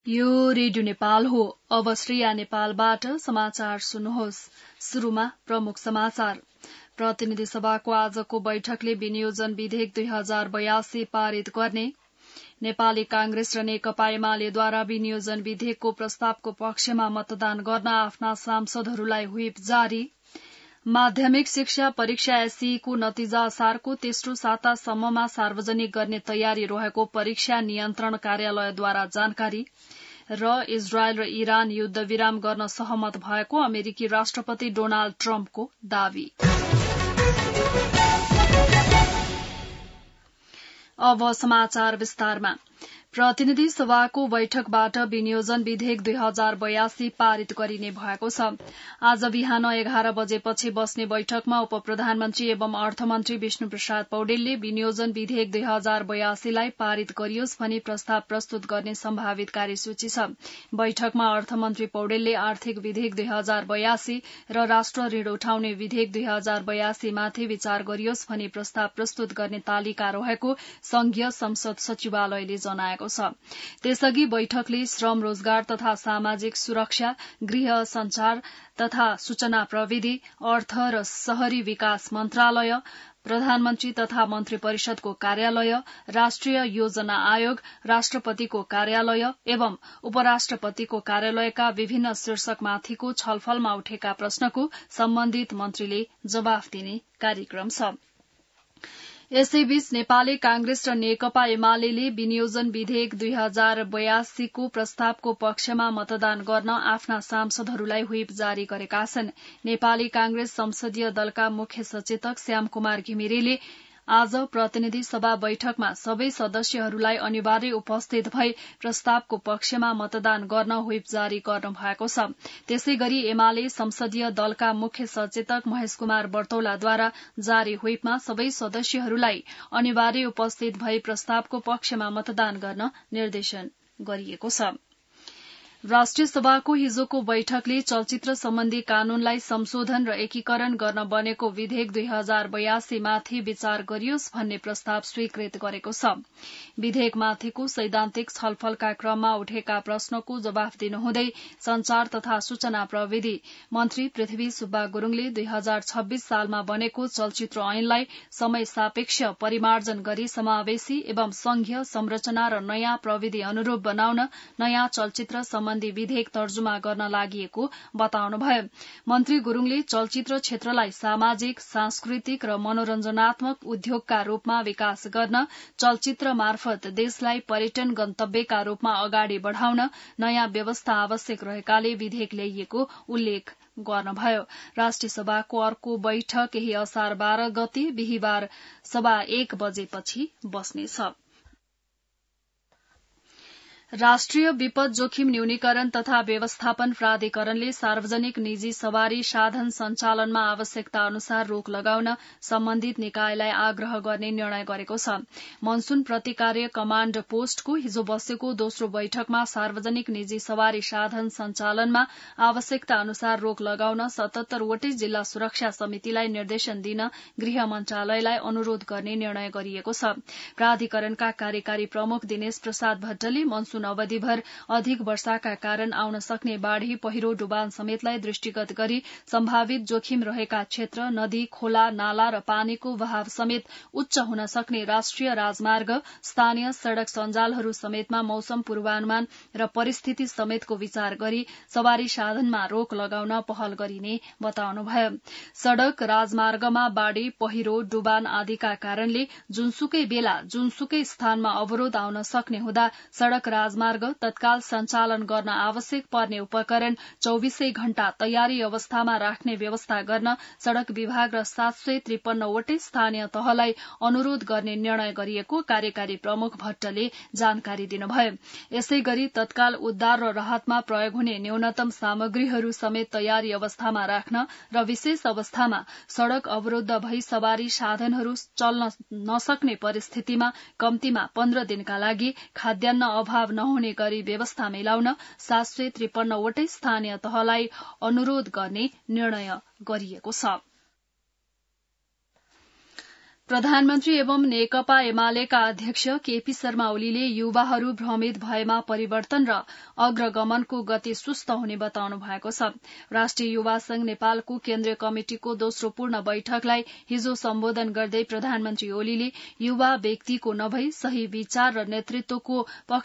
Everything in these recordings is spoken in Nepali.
यो रेडियो नेपाल हो। अब श्रेया नेपालबाट समाचार सुन्नुहोस्। शुरूमा प्रमुख समाचार। प्रतिनिधि सभाको आजको बैठकले विनियोजन विधेयक 2082 पारित गर्ने, नेपाली कांग्रेस र नेकपा एमालेद्वारा विनियोजन विधेयकको प्रस्तावको पक्षमा मतदान गर्न आफ्ना सांसदहरूलाई व्हिप जारी, माध्यमिक शिक्षा परीक्षा एसईको नतिजा असारको तेस्रो सातासम्ममा सार्वजनिक गर्ने तयारी रहेको परीक्षा नियन्त्रण कार्यालयद्वारा जानकारी र इजरायल र इरान युद्धविराम गर्न सहमत भएको अमेरिकी राष्ट्रपति डोनाल्ड ट्रम्पको दावी। अब समाचार विस्तारमा। प्रतिनिधि सभाको बैठकबाट विनियोजन विधेयक 2082 पारित गरिने भएको छ। आज बिहान 11 बजेपछि बस्ने बैठकमा उपप्रधानमन्त्री एवं अर्थमन्त्री विष्णु प्रसाद पौडेलले विनियोजन विधेयक 2082 लाई पारित गरियोस् भनी प्रस्ताव प्रस्तुत गर्ने सम्भावित कार्यसूची छ। बैठकमा अर्थमन्त्री पौडेलले आर्थिक विधेयक 2082 र राष्ट्र ऋण उठाउने विधेयक 2082 माथि विचार गरियोस् भनी प्रस्ताव प्रस्तुत गर्ने तालिका रहेको संघीय संसद सचिवालयले जनाएको छ। त्यसअघि बैठकले श्रम, रोजगार तथा सामाजिक सुरक्षा, गृह, संचार तथा सूचना प्रविधि, अर्थ र शहरी विकास मन्त्रालय, प्रधानमन्त्री तथा मन्त्री परिषदको कार्यालय, राष्ट्रिय योजना आयोग, राष्ट्रपतिको कार्यालय एवं उपराष्ट्रपतिको कार्यालयका विभिन्न शीर्षकमाथिको छलफलमा उठेका प्रश्नको सम्बन्धित मन्त्रीले जवाफ दिने कार्यक्रम छ। यसैबीच नेपाली कांग्रेस र नेकपा एमालेले विनियोजन विधेयक 2082 को प्रस्तावको पक्षमा मतदान गर्न आफ्ना सांसदहरूलाई व्हिप जारी गरेका छन्। नेपाली कांग्रेस संसदीय दलका मुख्य सचेतक श्यामकुमार घिमिरेले आज प्रतिनिधि सभा बैठकमा सबै सदस्यहरूलाई अनिवार्य उपस्थित भई प्रस्तावको पक्षमा मतदान गर्न व्हिप जारी गर्नु भएको छ। त्यसै गरी एमाले संसदीय दलका मुख्य सचेतक महेश कुमार बर्तौलाद्वारा जारी व्हिपमा सबै सदस्यहरूलाई अनिवार्य उपस्थित भई प्रस्तावको पक्षमा मतदान गर्न निर्देशन गरिएको छ। राष्ट्रिय सभाको हिजोको बैठकले चलचित्र सम्बन्धी कानूनलाई संशोधन र एकीकरण गर्न बनेको विधेयक 2082 माथि विचार गरियोस् भन्ने प्रस्ताव स्वीकृत गरेको छ। विधेयकमाथिको सैद्धान्तिक छलफलका क्रममा उठेका प्रश्नको जवाफ दिनुहुँदै संचार तथा सूचना प्रविधि मन्त्री पृथ्वी सुब्बा गुरूङले 2026 सालमा बनेको चलचित्र ऐनलाई समय सापेक्ष परिमार्जन गरी समावेशी एवं संघीय संरचना र नयाँ प्रविधि अनुरूप बनाउन नयाँ चलचित्र सम्बन्धी विधेयक तर्जुमा गर्न लागिएको बताउनुभयो। मन्त्री गुरूङले चलचित्र क्षेत्रलाई सामाजिक, सांस्कृतिक र मनोरञ्जनात्मक उद्योगका रूपमा विकास गर्न, चलचित्र मार्फत देशलाई पर्यटन गन्तव्यका रूपमा अगाडि बढ़ाउन नयाँ व्यवस्था आवश्यक रहेकाले विधेयक ल्याइएको उल्लेख गर्नुभयो। राष्ट्रिय सभाको अर्को बैठक यही असार 12 गते बिहिबार सभा 1 बजेपछि बस्नेछ। राष्ट्रिय विपद जोखिम न्यूनीकरण तथा व्यवस्थापन प्राधिकरणले सार्वजनिक निजी सवारी साधन सञ्चालनमा आवश्यकता अनुसार रोक लगाउन सम्बन्धित निकायलाई आग्रह गर्ने निर्णय गरेको छ। मनसून प्रतिकार्य कमाण्ड पोस्टको हिजो बसेको दोस्रो बैठकमा सार्वजनिक निजी सवारी साधन सञ्चालनमा आवश्यकता अनुसार रोक लगाउन 77 वटै जिल्ला सुरक्षा समितिलाई निर्देशन दिन गृह मन्त्रालयलाई अनुरोध गर्ने निर्णय गरिएको छ। प्राधिकरणका कार्यकारी प्रमुख दिनेश प्रसाद भट्टले मनसून अवधिभर अधिक वर्षाका कारण आउन सक्ने बाढ़ी, पहिरो, डुबान समेतलाई दृष्टिगत गरी सम्भावित जोखिम रहेका क्षेत्र, नदी, खोला, नाला र पानीको बहाव समेत उच्च हुन सक्ने राष्ट्रिय राजमार्ग, स्थानीय सड़क सञ्जालहरू समेतमा मौसम पूर्वानुमान र परिस्थिति समेतको विचार गरी सवारी साधनमा रोक लगाउन पहल गरिने बताउनुभयो। सड़क, राजमार्गमा बाढ़ी, पहिरो, डुबान आदिका कारणले जुनसुकै बेला जुनसुकै स्थानमा अवरोध आउन सक्ने हुँदा सड़क राजमार्ग तत्काल सञ्चालन गर्न आवश्यक पर्ने उपकरण 24 घण्टा तयारी अवस्थामा राख्ने व्यवस्था गर्न सड़क विभाग र 753 वटै स्थानीय तहलाई अनुरोध गर्ने निर्णय गरिएको कार्यकारी प्रमुख भट्टले जानकारी दिनुभयो। यसै गरी तत्काल उद्धार र राहतमा प्रयोग हुने न्यूनतम सामग्रीहरू समेत तयारी अवस्थामा राख्न र विशेष अवस्थामा सड़क अवरूद्ध भई सवारी साधनहरू चल्न नसक्ने परिस्थितिमा कम्तीमा 15 दिनका लागि खाद्यान्न अभाव नहुने गरी व्यवस्था मिलाउन 753 वटै स्थानीय तहलाई अनुरोध गर्ने निर्णय गरिएको छ। प्रधानमन्त्री एवं नेकपा एमालेका अध्यक्ष केपी शर्मा ओलीले युवाहरू भ्रमित भएमा परिवर्तन र अग्रगमनको गति सुस्त हुने बताउनु भएको छ। राष्ट्रिय युवा संघ नेपालको केन्द्रीय कमिटिको दोस्रो पूर्ण बैठकलाई हिजो सम्बोधन गर्दै प्रधानमन्त्री ओलीले युवा व्यक्तिको नभई सही विचार र नेतृत्वको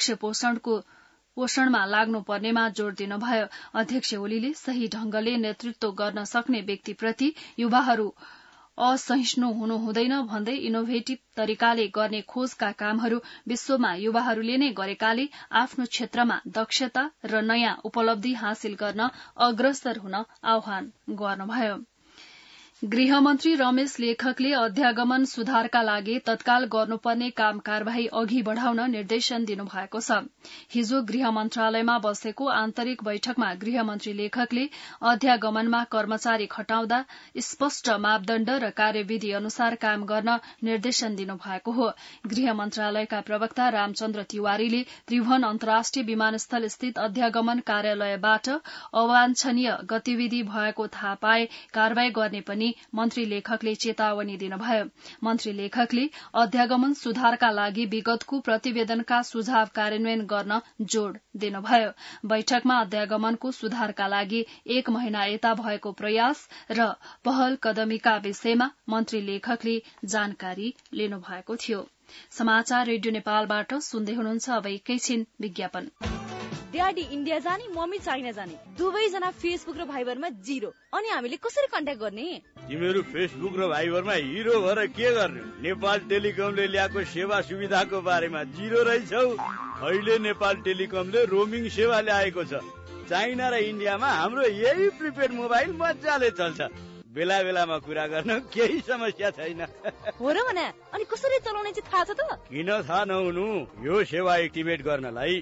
पोषणमा लाग्नुपर्नेमा जोड़ दिनुभयो। अध्यक्ष ओलीले सही ढंगले नेतृत्व गर्न सक्ने व्यक्तिप्रति युवाहरू असहिष्णु हुनु हुँदैन भन्दै इनोभेटिभ तरिकाले गर्ने खोजका कामहरू विश्वमा युवाहरूले नै गरेकाले आफ्नो क्षेत्रमा दक्षता र नयाँ उपलब्धि हासिल गर्न अग्रसर हुन आह्वान गर्नुभयो। गृहमन्त्री रमेश लेखकले अध्यागमन सुधारका लागि तत्काल गर्नुपर्ने काम कार्यवाही अघि बढ़ाउन निर्देशन दिनुभएको छ। हिजो गृह मन्त्रालयमा बसेको आन्तरिक बैठकमा गृहमन्त्री लेखकले अध्यागमनमा कर्मचारी खटाउँदा स्पष्ट मापदण्ड र कार्यविधि अनुसार काम गर्न निर्देशन दिनुभएको हो। गृह मन्त्रालयका प्रवक्ता रामचन्द्र तिवारीले त्रिभुवन अन्तर्राष्ट्रिय विमानस्थल स्थित अध्यागमन कार्यालयबाट अवाञ्छनीय गतिविधि भएको थाहा पाए कार्यवाही गर्ने पनि मन्त्री लेखकले चेतावनी दिनुभयो। मन्त्री लेखकले अध्यागमन सुधारका लागि विगतको प्रतिवेदनका सुझाव कार्यान्वयन गर्न जोड़ दिनुभयो। बैठकमा अध्यागमनको सुधारका लागि 1 महिना यता भएको प्रयास र पहल कदमीका विषयमा मन्त्री लेखकले जानकारी लिनुभएको थियो। समाचार रेडियो नेपालबाट सुन्दै हुनुहुन्छ। अब एकैछिन विज्ञापन। ड्याडी इन्डिया जाने, मम्मी चाइना जाने, दुवैजना फेसबुक र भाइबरमा 0। अनि हामीले कसरी कन्ट्याक्ट गर्ने? तिमीहरू फेसबुक र भाइबरमा हिरो भएर के गर्ने? नेपाल टेलिकमले ल्याएको सेवा सुविधाको बारेमा 0 रहेछौ। अहिले नेपाल टेलिकमले रोमिङ सेवा ल्याएको छ। चाइना र इन्डियामा हाम्रो यही प्रिपेड मोबाइल मजाले चल्छ। बेला बेलामा कुरा गर्न केही समस्या छैन। हो र भने अनि कसरी चलाउने चाहिँ थाहा छ त? किन थाहा नहुनु? यो सेवा एक्टिभेट गर्नलाई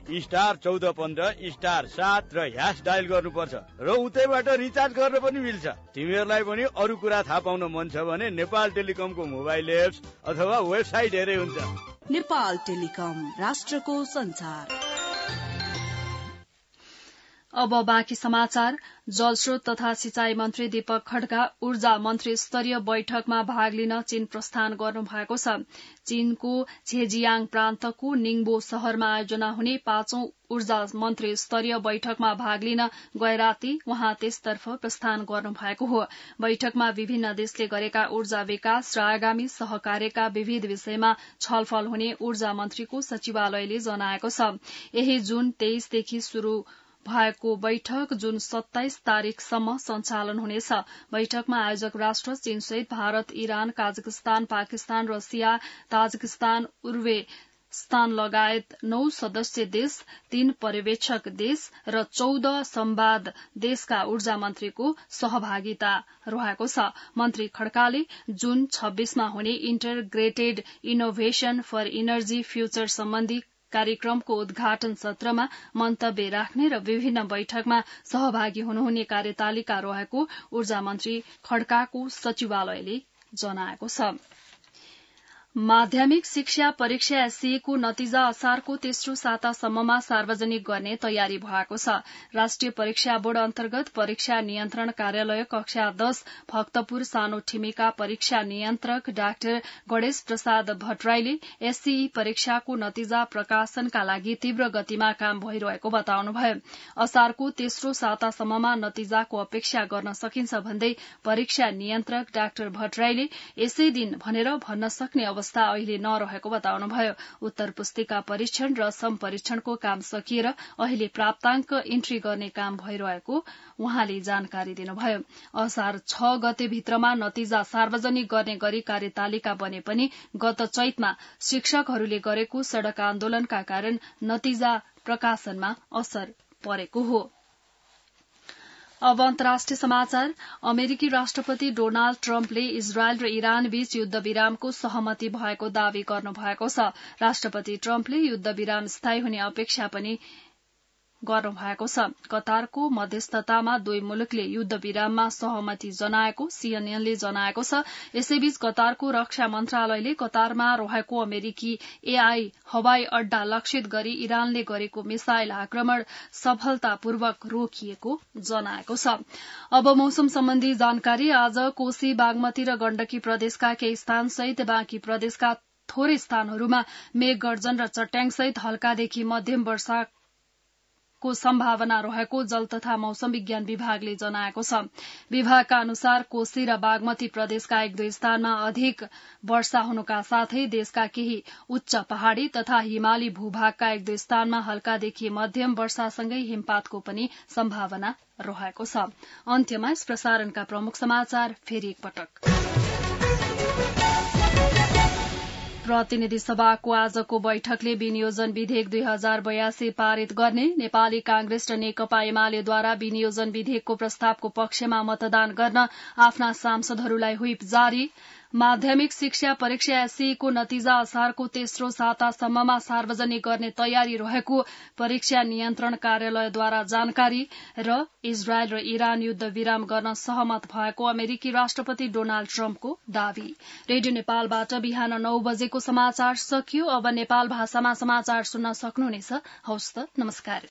*1415 *7 र # डायल गर्नुपर्छ र उतैबाट रिचार्ज गर्न पनि मिल्छ। तिमीहरूलाई पनि अरू कुरा थाहा पाउन मन छ भने नेपाल टेलिकमको मोबाइल एप्स अथवा वेबसाइट हेरे हुन्छ। नेपाल टेलिकम, राष्ट्रको संचार। अब बाँकी समाचार। जलस्रोत तथा सिंचाई मन्त्री दीपक खड्का ऊर्जा मन्त्री स्तरीय बैठकमा भाग लिन चीन प्रस्थान गर्नुभएको छ। चीनको झेजियाङ प्रान्तको निङबो शहरमा आयोजना हुने 5औं ऊर्जा मन्त्री स्तरीय बैठकमा भाग लिन गए राती उहाँ त्यसतर्फ प्रस्थान गर्नुभएको हो। बैठकमा विभिन्न देशले गरेका ऊर्जा विकास र आगामी सहकार्यका विविध विषयमा छलफल हुने ऊर्जा मन्त्रीको सचिवालयले जनाएको छ। यही जुन 23 देखि शुरू भएको बैठक जुन 27 तारिकसम्म सञ्चालन हुनेछ। बैठकमा आयोजक राष्ट्र चीनसहित Bharat, Iran, Kazakhstan, Pakistan, Russia, Tajikistan, Uzbekistan लगायत 9 सदस्य देश, 3 पर्यवेक्षक देश र 14 संवाद देशका ऊर्जा मन्त्रीको सहभागिता रहेको छ। मन्त्री खड्काले जुन 26 मा हुने integrated innovation for energy future सम्बन्धी कार्यक्रमको उद्घाटन सत्रमा मन्तव्य राख्ने र विभिन्न बैठकमा सहभागी हुनुहुने कार्यतालिका रहेको ऊर्जा मन्त्री खड्काको सचिवालयले जनाएको छ। माध्यमिक शिक्षा परीक्षा एससीएको नतिजा असारको तेस्रो सातासम्ममा सार्वजनिक गर्ने तयारी भएको छ। राष्ट्रिय परीक्षा बोर्ड अन्तर्गत परीक्षा नियन्त्रण कार्यालय कक्षा 10 भक्तपुर सानो ठिमीका परीक्षा नियन्त्रक डाक्टर गणेश प्रसाद भट्टराईले एससीई परीक्षाको नतिजा प्रकाशनका लागि तीव्र गतिमा काम भइरहेको बताउनुभयो। असारको तेस्रो सातासम्ममा नतिजाको अपेक्षा गर्न सकिन्छ भन्दै परीक्षा नियन्त्रक डाक्टर भट्टराईले यसै दिन भनेर भन्न सक्ने अवस्था अहिले नरहेको बताउनुभयो। उत्तर पुस्तिका परीक्षण र सम्परीक्षणको काम सकिएर अहिले प्राप्ताङ्क इन्ट्री गर्ने काम भइरहेको उहाँले जानकारी दिनुभयो। असार 6 गते भित्रमा नतिजा सार्वजनिक गर्ने गरी कार्यतालिका बने पनि गत चैतमा शिक्षकहरूले गरेको सड़क आन्दोलनका कारण नतिजा प्रकाशनमा असर परेको हो। अब अन्तर्राष्ट्रिय समाचार। अमेरिकी राष्ट्रपति डोनाल्ड ट्रम्पले इजरायल र इरान बीच युद्ध विरामको सहमति भएको दावी गर्नुभएको छ। राष्ट्रपति ट्रम्पले युद्ध विराम स्थायी हुने अपेक्षा पनि गर्नुभएको छ। कतारको मध्यस्थतामा दुई मुलुकले युद्ध विराममा सहमति जनाएको सीएनएनले जनाएको छ। यसैबीच कतारको रक्षा मन्त्रालयले कतारमा रहेको अमेरिकी एआई हवाई अड्डा लक्षित गरी इरानले गरेको मिसाइल आक्रमण सफलतापूर्वक रोकिएको जनाएको छ। अब मौसम सम्बन्धी जानकारी। आज कोशी, बागमती र गण्डकी प्रदेशका केही स्थानसहित बाँकी प्रदेशका थोरै स्थानहरूमा मेघ गर्जन र चट्याङसहित हल्कादेखि मध्यम वर्षाको सम्भावना रहेको जल तथा मौसम विज्ञान विभागले जनाएको छ। विभागका अनुसार कोशी र बागमती प्रदेशका एक दुई स्थानमा अधिक वर्षा हुनुका साथै देशका केही उच्च पहाड़ी तथा हिमाली भूभागका एक दुई स्थानमा हल्कादेखि मध्यम वर्षासँगै हिमपातको पनि सम्भावना रहेको छ। अन्त्यमा यस प्रसारणका प्रमुख समाचार फेरि एकपटक। प्रतिनिधि सभाको आजको बैठकले विनियोजन विधेयक 2082 पारित गर्ने। नेपाली कांग्रेस र नेकपा एमालेद्वारा विनियोजन विधेयकको प्रस्तावको पक्षमा मतदान गर्न आफ्ना सांसदहरूलाई व्हिप जारी। माध्यमिक शिक्षा परीक्षा एससीको नतिजा असारको तेस्रो सातासम्ममा सार्वजनिक गर्ने तयारी रहेको परीक्षा नियन्त्रण कार्यालयद्वारा जानकारी। र इजरायल र इरान युद्ध विराम गर्न सहमत भएको अमेरिकी राष्ट्रपति डोनाल्ड ट्रम्पको दावी। रेडियो नेपालबाट बिहान 9 बजेको समाचार सकियो। अब नेपाल भाषामा समाचार सुन्न सक्नुहुनेछ। हवस् त, नमस्कार।